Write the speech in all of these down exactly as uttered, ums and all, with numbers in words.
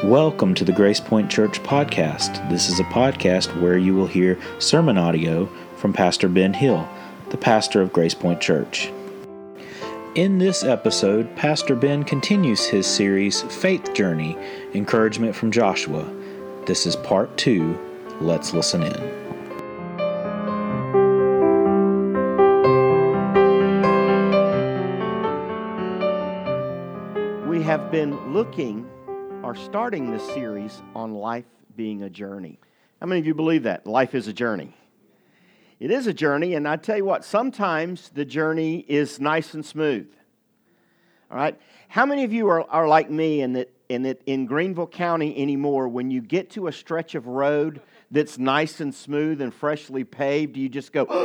Welcome to the Grace Point Church podcast. This is a podcast where you will hear sermon audio from Pastor Ben Hill, the pastor of Grace Point Church. In this episode, Pastor Ben continues his series, Faith Journey, Encouragement from Joshua. This is part two. Let's listen in. We have been looking or starting this series on life being a journey. How many of you believe that? Life is a journey. It is a journey, and I tell you what, sometimes the journey is nice and smooth. All right? How many of you are, are like me in that, in that in Greenville County anymore, when you get to a stretch of road that's nice and smooth and freshly paved, you just go,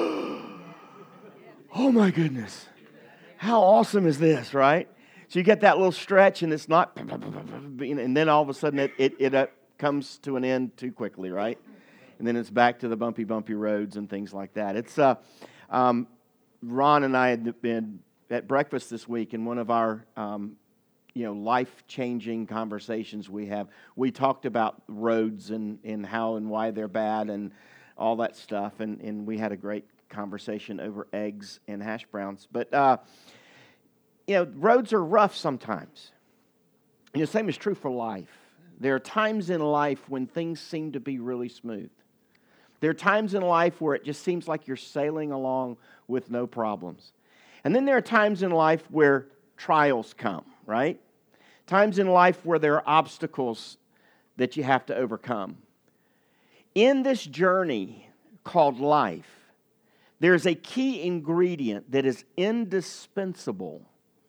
oh my goodness, how awesome is this, right? So you get that little stretch, and it's not, and then all of a sudden it it, it uh, comes to an end too quickly, right? And then it's back to the bumpy, bumpy roads and things like that. It's uh, um, Ron and I had been at breakfast this week, and one of our um, you know life-changing conversations we have, we talked about roads and, and how and why they're bad and all that stuff, and, and we had a great conversation over eggs and hash browns, but. Uh, You know, roads are rough sometimes. And the same is true for life. There are times in life when things seem to be really smooth. There are times in life where it just seems like you're sailing along with no problems. And then there are times in life where trials come, right? Times in life where there are obstacles that you have to overcome. In this journey called life, there's a key ingredient that is indispensable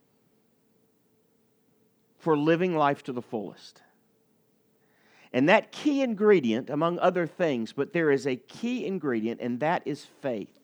for living life to the fullest. And that key ingredient, among other things, but there is a key ingredient, and that is faith.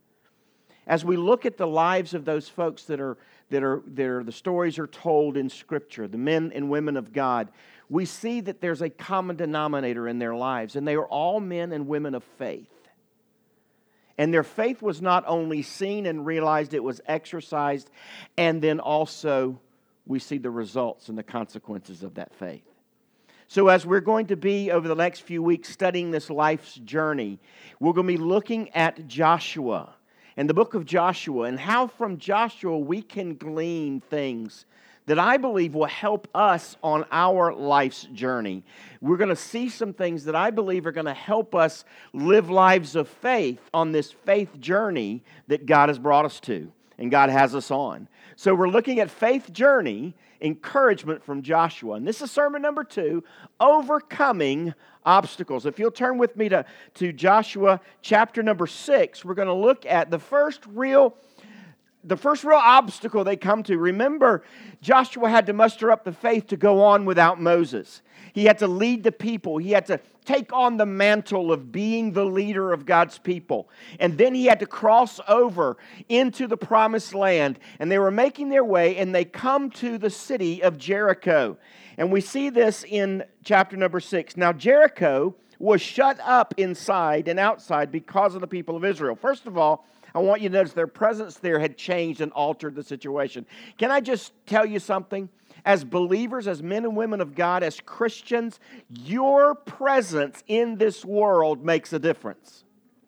As we look at the lives of those folks that are, that are, that are the stories are told in Scripture, the men and women of God, we see that there's a common denominator in their lives, and they are all men and women of faith. And their faith was not only seen and realized, it was exercised, and then also we see the results and the consequences of that faith. So as we're going to be, over the next few weeks, studying this life's journey, we're going to be looking at Joshua and the book of Joshua and how from Joshua we can glean things that I believe will help us on our life's journey. We're going to see some things that I believe are going to help us live lives of faith on this faith journey that God has brought us to and God has us on. So we're looking at Faith Journey, Encouragement from Joshua. And this is sermon number two, Overcoming Obstacles. If you'll turn with me to, to Joshua chapter number six, we're going to look at the first real The first real obstacle they come to. Remember, Joshua had to muster up the faith to go on without Moses. He had to lead the people. He had to take on the mantle of being the leader of God's people. And then he had to cross over into the promised land. And they were making their way, and they come to the city of Jericho. And we see this in chapter number six. Now, Jericho was shut up inside and outside because of the people of Israel. First of all, I want you to notice their presence there had changed and altered the situation. Can I just tell you something? As believers, as men and women of God, as Christians, your presence in this world makes a difference.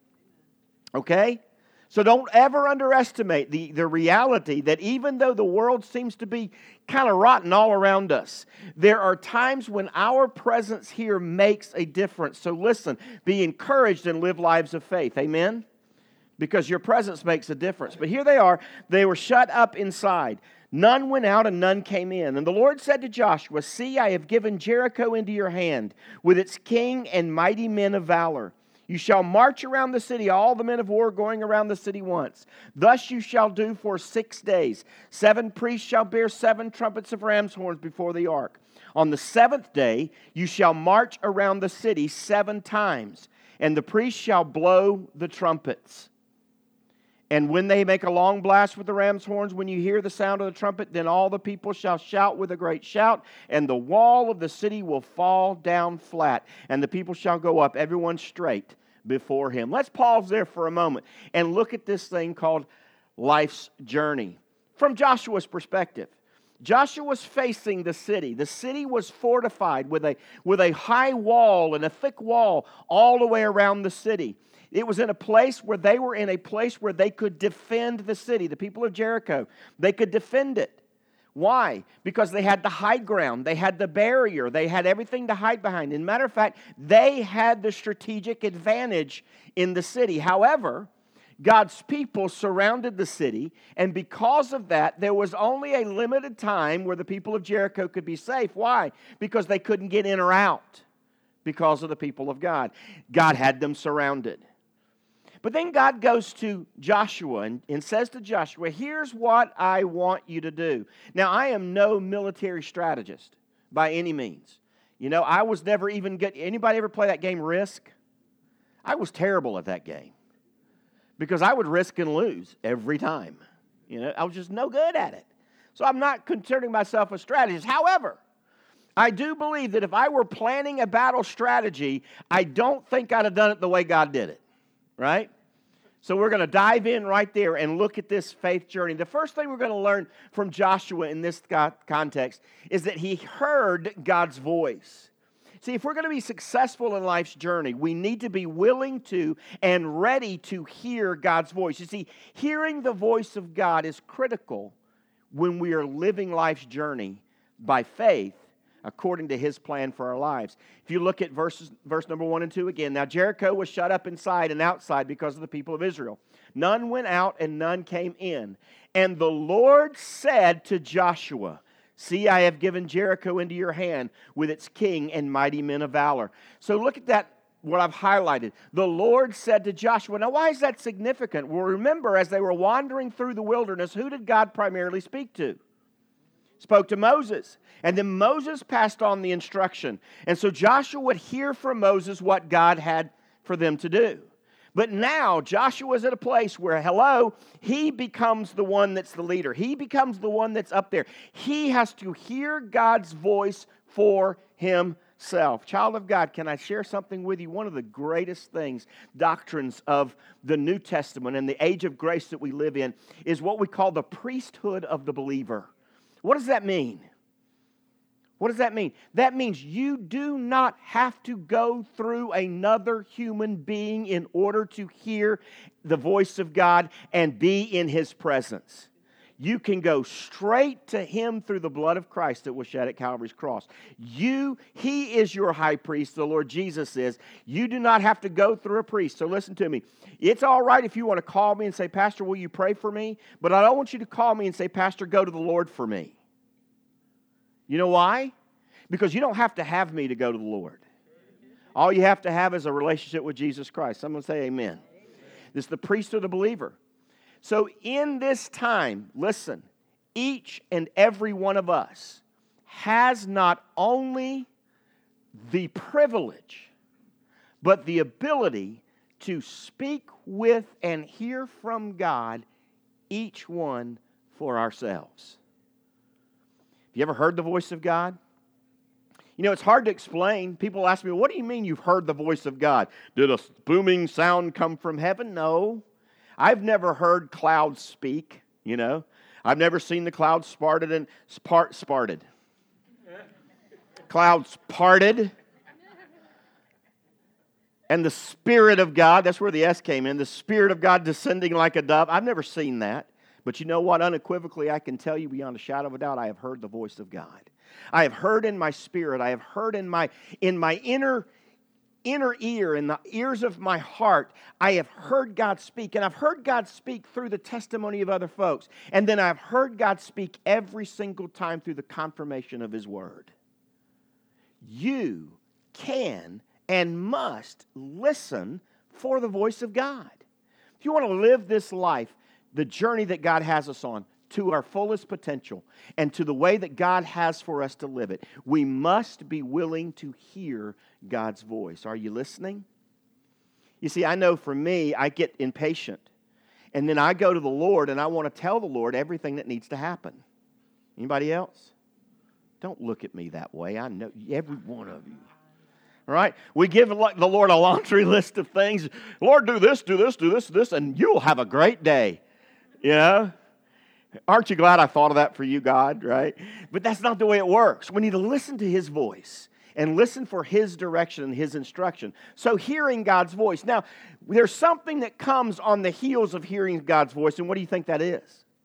Okay? So don't ever underestimate the, the reality that even though the world seems to be kind of rotten all around us, there are times when our presence here makes a difference. So listen, be encouraged and live lives of faith. Amen? Because your presence makes a difference. But here they are. They were shut up inside. None went out and none came in. And the Lord said to Joshua, "See, I have given Jericho into your hand, with its king and mighty men of valor. You shall march around the city, all the men of war going around the city once. Thus you shall do for six days. Seven priests shall bear seven trumpets of ram's horns before the ark. On the seventh day you shall march around the city seven times, and the priests shall blow the trumpets. And when they make a long blast with the ram's horns, when you hear the sound of the trumpet, then all the people shall shout with a great shout, and the wall of the city will fall down flat, and the people shall go up, everyone straight before him." Let's pause there for a moment and look at this thing called life's journey from Joshua's perspective. Joshua was facing the city. The city was fortified with a, with a high wall and a thick wall all the way around the city. It was in a place where they were in a place where they could defend the city. The people of Jericho, they could defend it. Why? Because they had the high ground. They had the barrier. They had everything to hide behind. As a matter of fact, they had the strategic advantage in the city. However, God's people surrounded the city, and because of that, there was only a limited time where the people of Jericho could be safe. Why? Because they couldn't get in or out because of the people of God. God had them surrounded. But then God goes to Joshua and, and says to Joshua, here's what I want you to do. Now, I am no military strategist by any means. You know, I was never even good. Anybody ever play that game Risk? I was terrible at that game because I would risk and lose every time. You know, I was just no good at it. So I'm not considering myself a strategist. However, I do believe that if I were planning a battle strategy, I don't think I'd have done it the way God did it. Right? So we're going to dive in right there and look at this faith journey. The first thing we're going to learn from Joshua in this context is that he heard God's voice. See, if we're going to be successful in life's journey, we need to be willing to and ready to hear God's voice. You see, hearing the voice of God is critical when we are living life's journey by faith according to His plan for our lives. If you look at verses, verse number one and two again. Now Jericho was shut up inside and outside because of the people of Israel. None went out and none came in. And the Lord said to Joshua, see, I have given Jericho into your hand with its king and mighty men of valor. So look at that, what I've highlighted. The Lord said to Joshua. Now why is that significant? Well, remember, as they were wandering through the wilderness, who did God primarily speak to? Spoke to Moses. And then Moses passed on the instruction. And so Joshua would hear from Moses what God had for them to do. But now Joshua is at a place where, hello, he becomes the one that's the leader. He becomes the one that's up there. He has to hear God's voice for himself. Child of God, can I share something with you? One of the greatest things, doctrines of the New Testament and the age of grace that we live in, is what we call the priesthood of the believer. What does that mean? What does that mean? That means you do not have to go through another human being in order to hear the voice of God and be in His presence. You can go straight to Him through the blood of Christ that was shed at Calvary's cross. You, He is your high priest, the Lord Jesus is. You do not have to go through a priest. So listen to me. It's all right if you want to call me and say, Pastor, will you pray for me? But I don't want you to call me and say, Pastor, go to the Lord for me. You know why? Because you don't have to have me to go to the Lord. All you have to have is a relationship with Jesus Christ. Someone say amen. Amen. This is the priesthood of the believer. So in this time, listen, each and every one of us has not only the privilege, but the ability to speak with and hear from God, each one for ourselves. You ever heard the voice of God? You know, it's hard to explain. People ask me, what do you mean you've heard the voice of God? Did a booming sound come from heaven? No. I've never heard clouds speak, you know. I've never seen the clouds parted and part sparted. Clouds parted. And the Spirit of God, that's where the S came in, the Spirit of God descending like a dove. I've never seen that. But you know what? Unequivocally, I can tell you beyond a shadow of a doubt, I have heard the voice of God. I have heard in my spirit. I have heard in my in my inner inner ear, in the ears of my heart. I have heard God speak, and I've heard God speak through the testimony of other folks. And then I've heard God speak every single time through the confirmation of His Word. You can and must listen for the voice of God. If you want to live this life, the journey that God has us on, to our fullest potential and to the way that God has for us to live it, we must be willing to hear God's voice. Are you listening? You see, I know for me, I get impatient. And then I go to the Lord and I want to tell the Lord everything that needs to happen. Anybody else? Don't look at me that way. I know every one of you. All right? We give the Lord a laundry list of things. Lord, do this, do this, do this, do this, and you'll have a great day. You know? Aren't you glad I thought of that for you, God, right? But that's not the way it works. We need to listen to His voice and listen for His direction and His instruction. So hearing God's voice. Now, there's something that comes on the heels of hearing God's voice, and what do you think that is?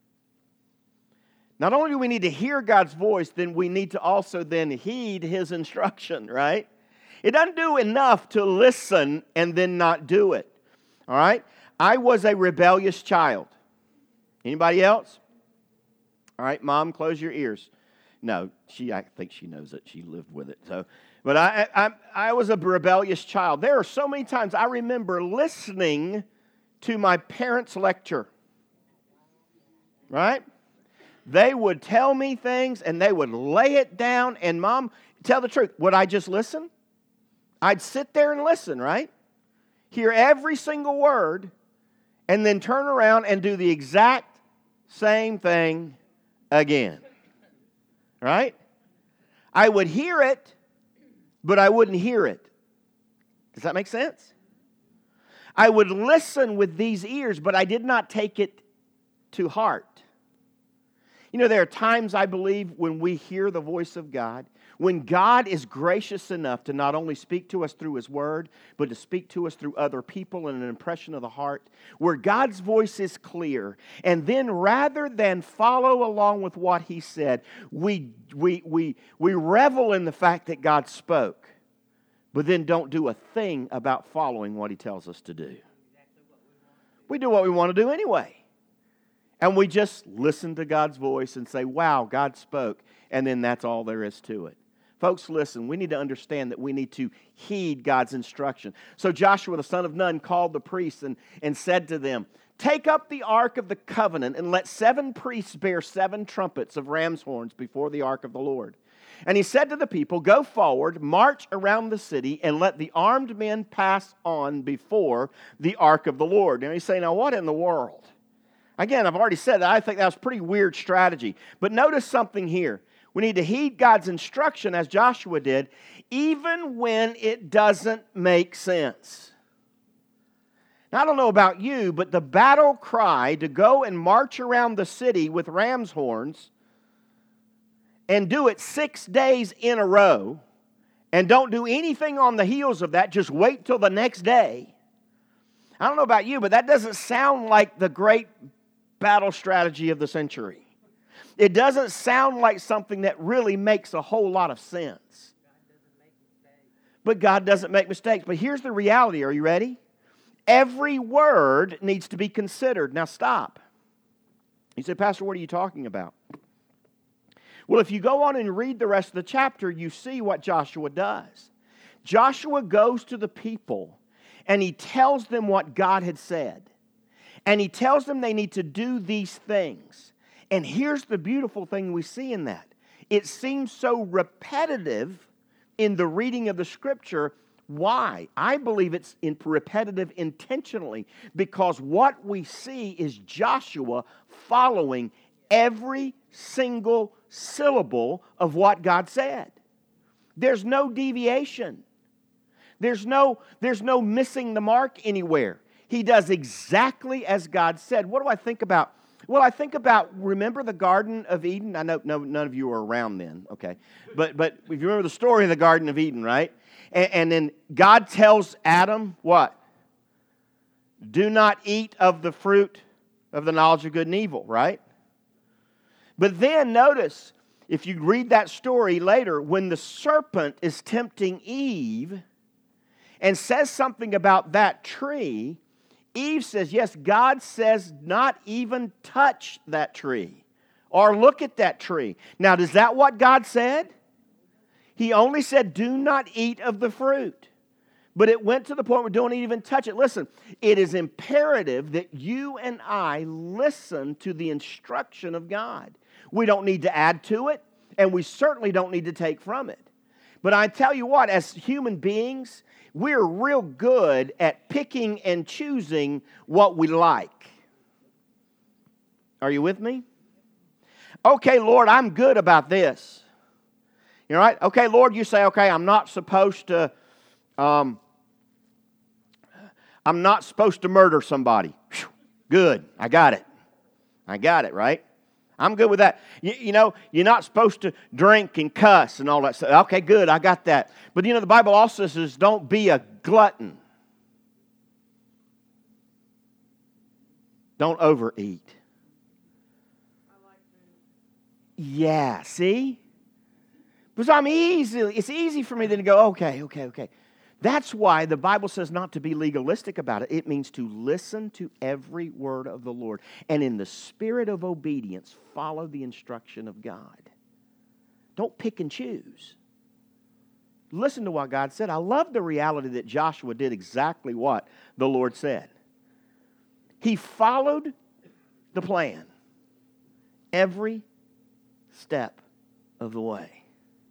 Not only do we need to hear God's voice, then we need to also then heed His instruction, right? It doesn't do enough to listen and then not do it, all right? I was a rebellious child. Anybody else? All right, Mom, close your ears. No, she. I think she knows it. She lived with it. So, but I, I, I was a rebellious child. There are so many times I remember listening to my parents' lecture. Right? They would tell me things, and they would lay it down. And Mom, tell the truth. Would I just listen? I'd sit there and listen. Right? Hear every single word, and then turn around and do the exact same thing again. Right? I would hear it, but I wouldn't hear it. Does that make sense? I would listen with these ears, but I did not take it to heart. You know, there are times, I believe, when we hear the voice of God, when God is gracious enough to not only speak to us through His Word, but to speak to us through other people and an impression of the heart, where God's voice is clear. And then rather than follow along with what He said, we, we, we, we revel in the fact that God spoke, but then don't do a thing about following what He tells us to do. We do what we want to do anyway. And we just listen to God's voice and say, wow, God spoke, and then that's all there is to it. Folks, listen, we need to understand that we need to heed God's instruction. So Joshua, the son of Nun, called the priests and, and said to them, take up the ark of the covenant and let seven priests bear seven trumpets of ram's horns before the ark of the Lord. And he said to the people, go forward, march around the city, and let the armed men pass on before the ark of the Lord. And you say, now what in the world? Again, I've already said that I think that was a pretty weird strategy. But notice something here. We need to heed God's instruction as Joshua did, even when it doesn't make sense. Now, I don't know about you, but the battle cry to go and march around the city with ram's horns and do it six days in a row and don't do anything on the heels of that, just wait till the next day. I don't know about you, but that doesn't sound like the great battle strategy of the century. It doesn't sound like something that really makes a whole lot of sense. But God doesn't make mistakes. But here's the reality. Are you ready? Every word needs to be considered. Now stop. You say, Pastor, what are you talking about? Well, if you go on and read the rest of the chapter, you see what Joshua does. Joshua goes to the people and he tells them what God had said. And he tells them they need to do these things. And here's the beautiful thing we see in that. It seems so repetitive in the reading of the Scripture. Why? I believe it's in repetitive intentionally because what we see is Joshua following every single syllable of what God said. There's no deviation. There's no, there's no missing the mark anywhere. He does exactly as God said. What do I think about? Well, I think about, remember the Garden of Eden? I know no, none of you were around then, okay. But but if you remember the story of the Garden of Eden, right? And, and then God tells Adam, what? Do not eat of the fruit of the knowledge of good and evil, right? But then notice, if you read that story later, when the serpent is tempting Eve and says something about that tree, Eve says, yes, God says not even touch that tree or look at that tree. Now, is that what God said? He only said, do not eat of the fruit. But it went to the point where don't even touch it. Listen, it is imperative that you and I listen to the instruction of God. We don't need to add to it, and we certainly don't need to take from it. But I tell you what, as human beings, we're real good at picking and choosing what we like. Are you with me? Okay, Lord, I'm good about this. You know, right? Okay, Lord, you say, okay, I'm not supposed to, um, I'm not supposed to murder somebody. Whew, good, I got it. I got it, right? I'm good with that. You, you know, you're not supposed to drink and cuss and all that stuff. Okay, good, I got that. But you know, the Bible also says don't be a glutton. Don't overeat. Yeah, see? Because I'm easy, it's easy for me then to go, okay, okay, okay. That's why the Bible says not to be legalistic about it. It means to listen to every word of the Lord. And in the spirit of obedience, follow the instruction of God. Don't pick and choose. Listen to what God said. I love the reality that Joshua did exactly what the Lord said. He followed the plan every step of the way.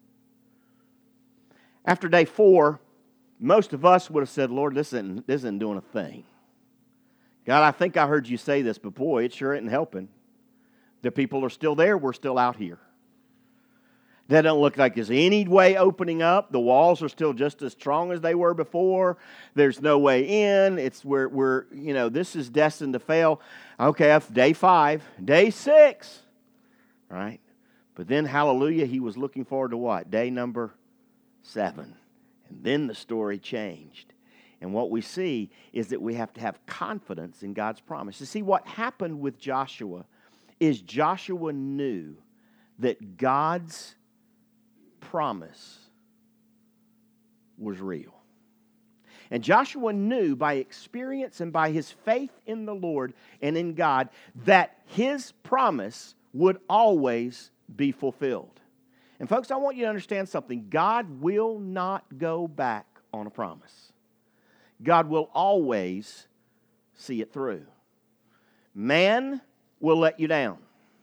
After day four, most of us would have said, Lord, this isn't, this isn't doing a thing. God, I think I heard you say this, but boy, it sure isn't helping. The people are still there. We're still out here. That don't look like there's any way opening up. The walls are still just as strong as they were before. There's no way in. It's where we're, you know, this is destined to fail. Okay, that's day five. Day six. Right? But then, hallelujah, he was looking forward to what? Day number seven. And then the story changed. And what we see is that we have to have confidence in God's promise. You see, what happened with Joshua is Joshua knew that God's promise was real. And Joshua knew by experience and by his faith in the Lord and in God that his promise would always be fulfilled. And folks, I want you to understand something. God will not go back on a promise. God will always see it through. Man will let you down.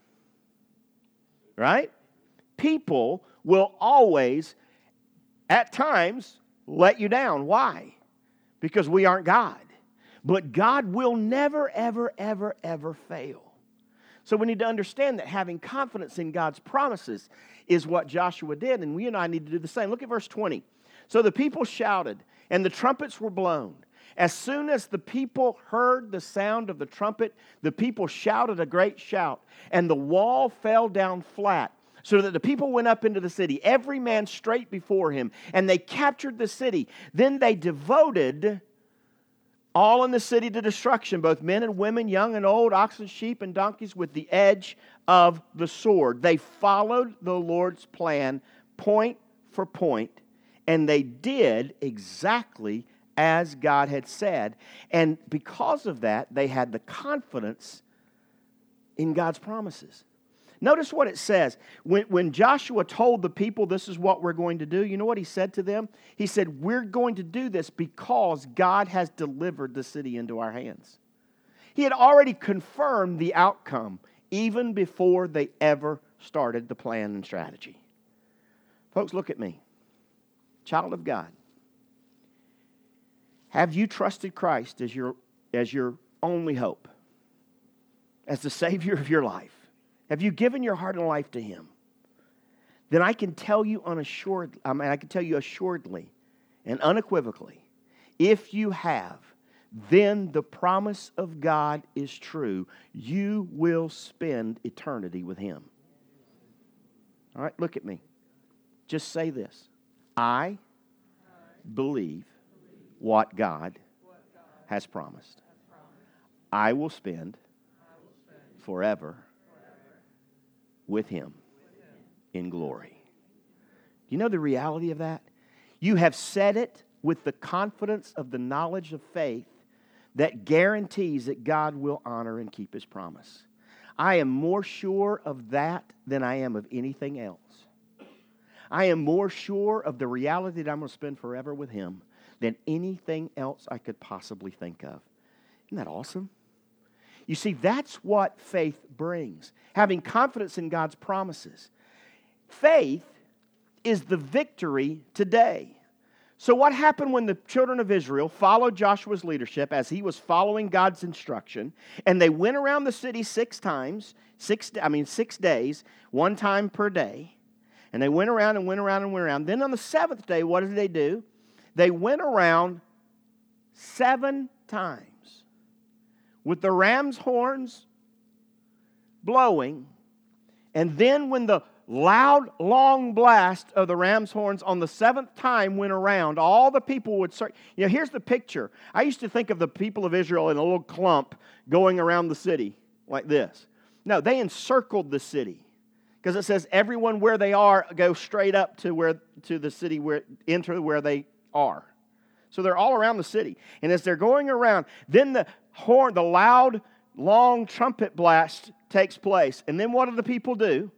Right? People will always, at times, let you down. Why? Because we aren't God. But God will never, ever, ever, ever fail. So we need to understand that having confidence in God's promises is what Joshua did, and we and I need to do the same. Look at verse twenty. So the people shouted, and the trumpets were blown. As soon as the people heard the sound of the trumpet, the people shouted a great shout, and the wall fell down flat, so that the people went up into the city, every man straight before him, and they captured the city. Then they devoted all in the city to destruction, both men and women, young and old, oxen, sheep, and donkeys, with the edge of the sword. They followed the Lord's plan point for point, and they did exactly as God had said. And because of that, they had the confidence in God's promises. Notice what it says. When, when Joshua told the people this is what we're going to do, you know what he said to them? He said, we're going to do this because God has delivered the city into our hands. He had already confirmed the outcome even before they ever started the plan and strategy. Folks, look at me. Child of God. Have you trusted Christ as your, as your only hope? As the Savior of your life? Have you given your heart and life to Him? Then I can tell you unassured, I mean, I can tell you assuredly and unequivocally, if you have, then the promise of God is true. You will spend eternity with Him. All right, look at me. Just say this. I believe what God has promised. I will spend forever with Him in glory. You know the reality of that? You have said it with the confidence of the knowledge of faith that guarantees that God will honor and keep His promise. I am more sure of that than I am of anything else. I am more sure of the reality that I'm going to spend forever with Him than anything else I could possibly think of. Isn't that awesome? You see, that's what faith brings. Having confidence in God's promises. Faith is the victory today. So what happened when the children of Israel followed Joshua's leadership as he was following God's instruction, and they went around the city six times, six, I mean six days, one time per day, and they went around and went around and went around. Then on the seventh day, what did they do? They went around seven times with the ram's horns blowing, And then when the loud, long blast of the ram's horns on the seventh time went around, all the people would start. You know, here's the picture. I used to think of the people of Israel in a little clump going around the city like this. No, they encircled the city. Because it says everyone where they are go straight up to where to the city where enter where they are. So they're all around the city. And as they're going around, then the horn, the loud, long trumpet blast takes place. And then what do the people do?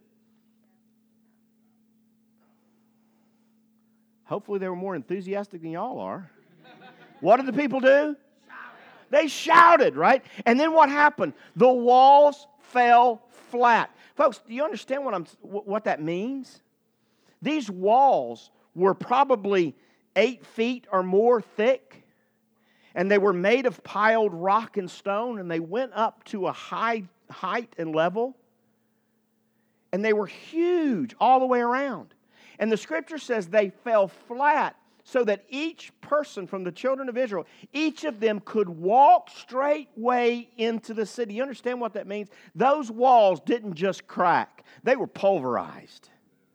Hopefully they were more enthusiastic than y'all are. What did the people do? They shouted, right? And then what happened? The walls fell flat. Folks, do you understand what I'm what that means? These walls were probably eight feet or more thick, and they were made of piled rock and stone, and they went up to a high height and level, and they were huge all the way around. And the Scripture says they fell flat so that each person from the children of Israel, each of them could walk straightway into the city. You understand what that means? Those walls didn't just crack. They were pulverized.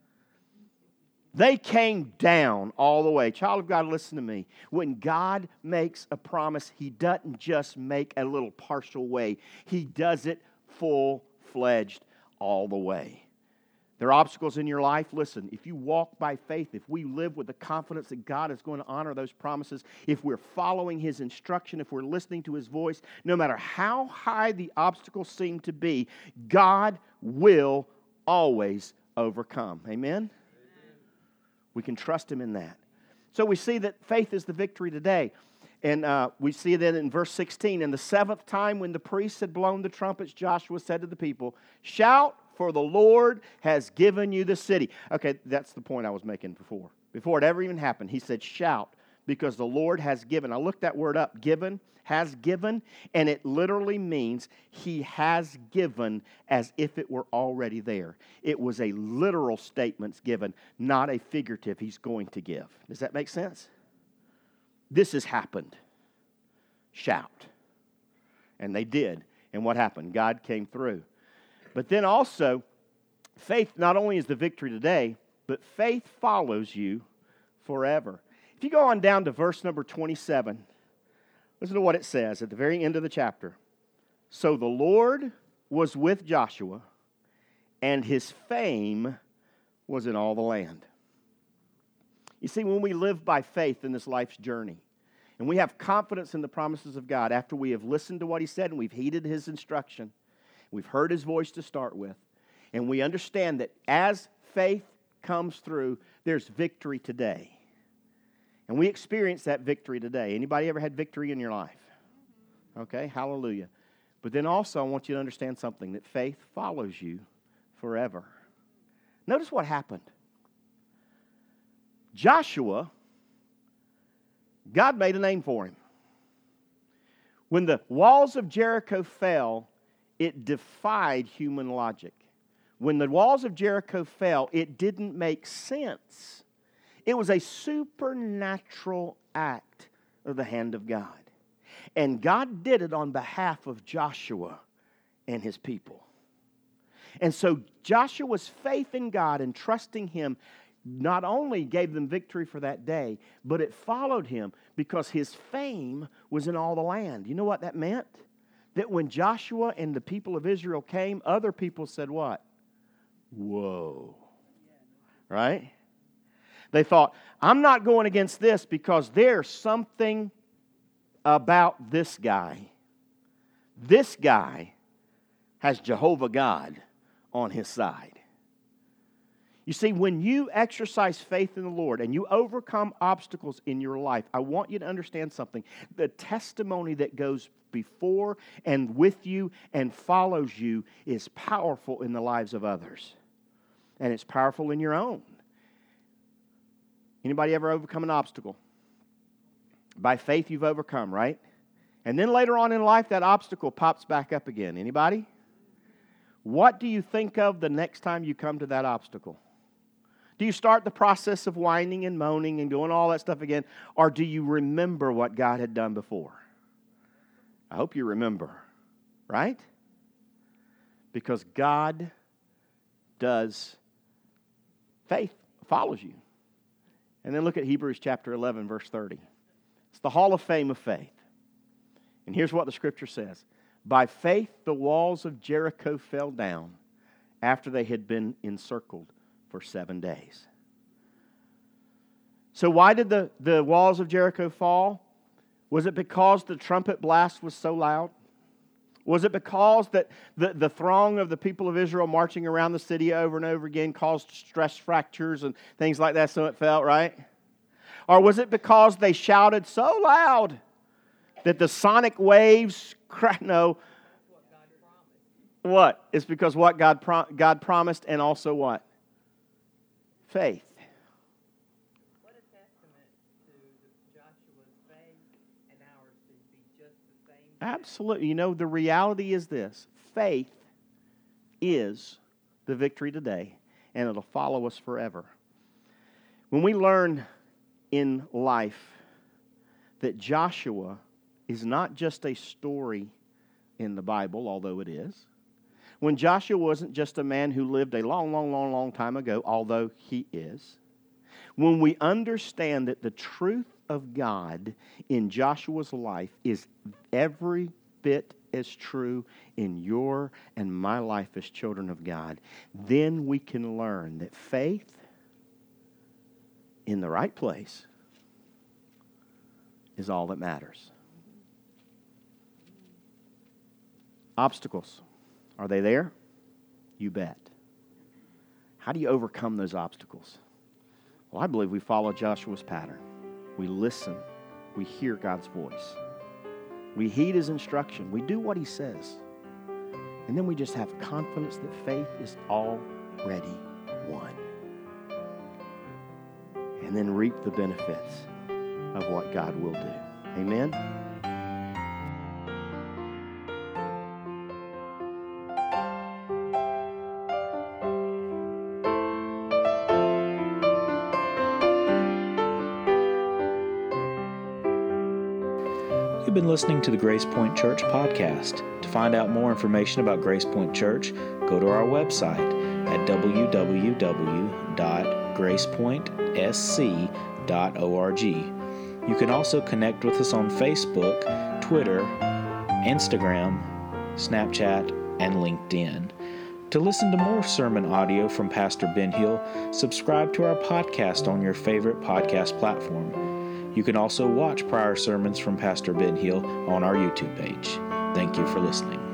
They came down all the way. Child of God, listen to me. When God makes a promise, He doesn't just make a little partial way. He does it full-fledged all the way. There are obstacles in your life. Listen, if you walk by faith, if we live with the confidence that God is going to honor those promises, if we're following His instruction, if we're listening to His voice, no matter how high the obstacles seem to be, God will always overcome. Amen? We can trust Him in that. So we see that faith is the victory today. And uh, we see that in verse sixteen. And the seventh time when the priests had blown the trumpets, Joshua said to the people, "Shout, for the Lord has given you the city." Okay, that's the point I was making before. Before it ever even happened, he said, "Shout, because the Lord has given." I looked that word up, given, has given, and it literally means He has given as if it were already there. It was a literal statement given, not a figurative He's going to give. Does that make sense? This has happened. Shout. And they did. And what happened? God came through. But then also, faith not only is the victory today, but faith follows you forever. If you go on down to verse number twenty-seven, listen to what it says at the very end of the chapter. "So the Lord was with Joshua, and his fame was in all the land." You see, when we live by faith in this life's journey, and we have confidence in the promises of God after we have listened to what He said and we've heeded His instruction, we've heard His voice to start with, and we understand that as faith comes through, there's victory today. And we experience that victory today. Anybody ever had victory in your life? Okay, hallelujah. But then also I want you to understand something, that faith follows you forever. Notice what happened. Joshua, God made a name for him. When the walls of Jericho fell, it defied human logic. When the walls of Jericho fell, it didn't make sense. It was a supernatural act of the hand of God. And God did it on behalf of Joshua and his people. And so Joshua's faith in God and trusting Him not only gave them victory for that day, but it followed him because his fame was in all the land. You know what that meant? That when Joshua and the people of Israel came, other people said what? Whoa. Right? They thought, I'm not going against this because there's something about this guy. This guy has Jehovah God on his side. You see, when you exercise faith in the Lord and you overcome obstacles in your life, I want you to understand something. The testimony that goes before and with you and follows you is powerful in the lives of others. And it's powerful in your own. Anybody ever overcome an obstacle? By faith you've overcome, right? And then later on in life, that obstacle pops back up again. Anybody? What do you think of the next time you come to that obstacle? Do you start the process of whining and moaning and doing all that stuff again? Or do you remember what God had done before? I hope you remember, right? Because God does faith follows you. And then look at Hebrews chapter eleven, verse thirty. It's the hall of fame of faith. And here's what the scripture says. By faith the walls of Jericho fell down after they had been encircled for seven days. So why did the, the walls of Jericho fall? Was it because the trumpet blast was so loud? Was it because that the, the throng of the people of Israel marching around the city over and over again caused stress fractures and things like that, so it felt, right? Or was it because they shouted so loud that the sonic waves, no, what? It's because what God, pro- God promised, and also what? Faith. What a testament to Joshua's faith, and ours should be just the same. Absolutely. You know, the reality is this. Faith is the victory today, and it'll follow us forever. When we learn in life that Joshua is not just a story in the Bible, although it is. When Joshua wasn't just a man who lived a long, long, long, long time ago, although he is. When we understand that the truth of God in Joshua's life is every bit as true in your and my life as children of God, then we can learn that faith in the right place is all that matters. Obstacles. Are they there? You bet. How do you overcome those obstacles? Well, I believe we follow Joshua's pattern. We listen. We hear God's voice. We heed His instruction. We do what He says. And then we just have confidence that faith is already won. And then reap the benefits of what God will do. Amen? You've been listening to the Grace Point Church podcast. To find out more information about Grace Point Church, go to our website at w w w dot grace point s c dot org. You can also connect with us on Facebook, Twitter, Instagram, Snapchat, and LinkedIn. To listen to more sermon audio from Pastor Ben Hill, subscribe to our podcast on your favorite podcast platform. You can also watch prior sermons from Pastor Ben Hill on our YouTube page. Thank you for listening.